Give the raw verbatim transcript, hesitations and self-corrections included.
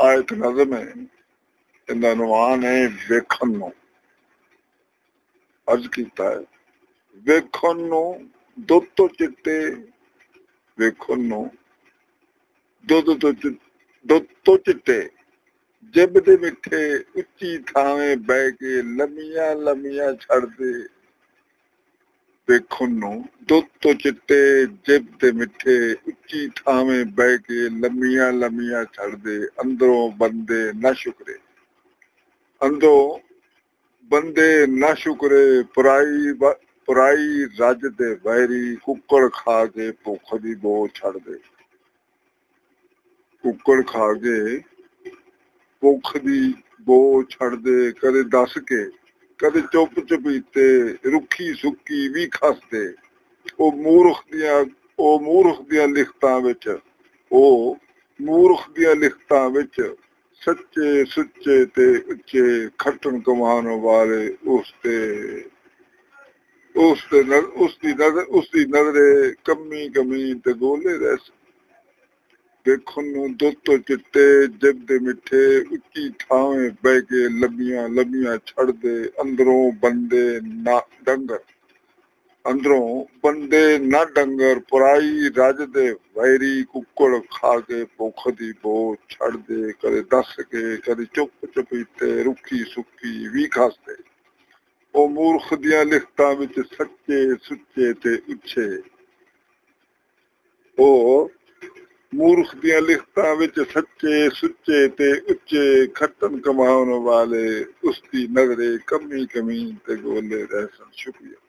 ਆ ਇੱਕ ਨਜ਼ਮ ਹੈ, ਇਹਦਾ ਨਵਾਨ ਹੈ ਵੇਖਣ ਨੂੰ। ਅਰਜ਼ ਕੀਤਾ ਹੈ, ਵੇਖਣ ਨੂੰ ਦੁੱਧ ਤੋਂ ਚਿੱਟੇ, ਵੇਖਣ ਨੂੰ ਦੁੱਧ ਤੋਂ ਦੁੱਧ ਤੋਂ ਚਿੱਟੇ, ਜਿਬ ਦੇ ਮਿੱਠੇ ਉੱਚੀ ਥਾਵੇਂ ਬਹਿ ਕੇ ਲੰਮੀਆਂ ਲੰਮੀਆਂ ਛੱਡਦੇ। ਵੇਖਣ ਨੂੰ ਦੁੱਧ ਤੋਂ ਚਿੱਟੇ, ਜਿਬ ਦੇ ਮਿੱਠੇ ਉੱਚੀ ਥਾਵੇਂ ਬਹਿ ਕੇ ਲੰਮੀਆਂ ਲੰਮੀਆਂ ਛੱਡਦੇ। ਅੰਦਰੋਂ ਬੰਦੇ ਨਾ ਸ਼ੁਕਰੇ, ਅੰਦਰੋਂ ਬੰਦੇ ਨਾ ਸ਼ੁਕਰੇ, ਪਰਾਈ ਪਰਾਈ ਰੱਜ ਦੇ ਵੈਰੀ, ਕੁੱਕੜ ਖਾ ਕੇ ਭੁੱਖ ਦੀ ਬੋ ਛੱਡਦੇ। ਕੁੱਕੜ ਖਾ ਕੇ ਭੁੱਖ ਦੀ ਬੋ ਛੱਡਦੇ। ਕਦੇ ਦੱਸ ਕੇ, ਕਦੇ ਚੁੱਪ ਚੁਪੀਤੇ, ਰੁੱਖੀ ਸੁੱਕੀ ਵੀ ਖਸਦੇ। ਉਹ ਮੂਰਖ ਦੀਆਂ ਉਹ ਮੂਰਖ ਦੀਆਂ ਲਿਖਤਾਂ ਵਿੱਚ, ਉਹ ਮੂਰਖ ਦੀਆਂ ਲਿਖਤਾਂ ਵਿੱਚ ਸੱਚੇ ਸੁੱਚੇ ਤੇ ਉੱਚੇ ਖੱਟਣ ਕਮਾਉਣ ਵਾਲੇ ਉਸ ਤੇ ਉਸ ਤੇ ਉਸਦੀ ਨਜ਼ਰ ਉਸਦੀ ਨਜ਼ਰੇ ਕੰਮੀ ਕਮੀ ਤੇ ਗੋਲੇ ਰਹਿ। ਵੇਖਣ ਨੂੰ ਦੁੱਧ ਤੋਂ ਚਿੱਟੇ, ਜਿਬ ਦੇ ਮਿੱਠੇ ਉੱਚੀ ਥਾਵੇਂ ਬਹਿ ਕੇ ਲੰਮੀਆਂ ਲੰਮੀਆਂ ਛੱਡਦੇ। ਅੰਦਰੋਂ ਬੰਦੇ ਨਾ ਡੰਗਰ, ਅੰਦਰੋਂ ਬੰਦੇ ਨਾ ਡੰਗਰ, ਪਰਾਈ ਰੱਜ ਦੇ ਵੈਰੀ, ਕੁੱਕੜ ਖਾ ਕੇ ਭੁੱਖ ਦੀ ਬੋ ਛੱਡਦੇ। ਕਦੇ ਦੱਸ ਕੇ, ਕਦੇ ਚੁੱਪ ਚੁਪੀਤੇ, ਰੁੱਖੀ ਸੁੱਕੀ ਵੀ ਖਸਦੇ। ਉਹ ਮੂਰਖ ਦੀਆਂ ਲਿਖਤਾਂ ਵਿੱਚ ਸੱਚੇ ਸੁੱਚੇ ਤੇ ਉੱਚੇ, ਉਹ ਮੂਰਖ ਦੀਆਂ ਲਿਖਤਾਂ ਵਿੱਚ ਸੱਚੇ ਸੁੱਚੇ ਤੇ ਉੱਚੇ ਖੱਟਣ ਕਮਾਉਣ ਵਾਲੇ, ਉਸਦੀ ਨਜ਼ਰੇ ਕੰਮੀ ਕਮੀ ਤੇ ਗੋਲੇ ਰਹਿ ਸਨ। ਸ਼ੁਕਰੀਆ।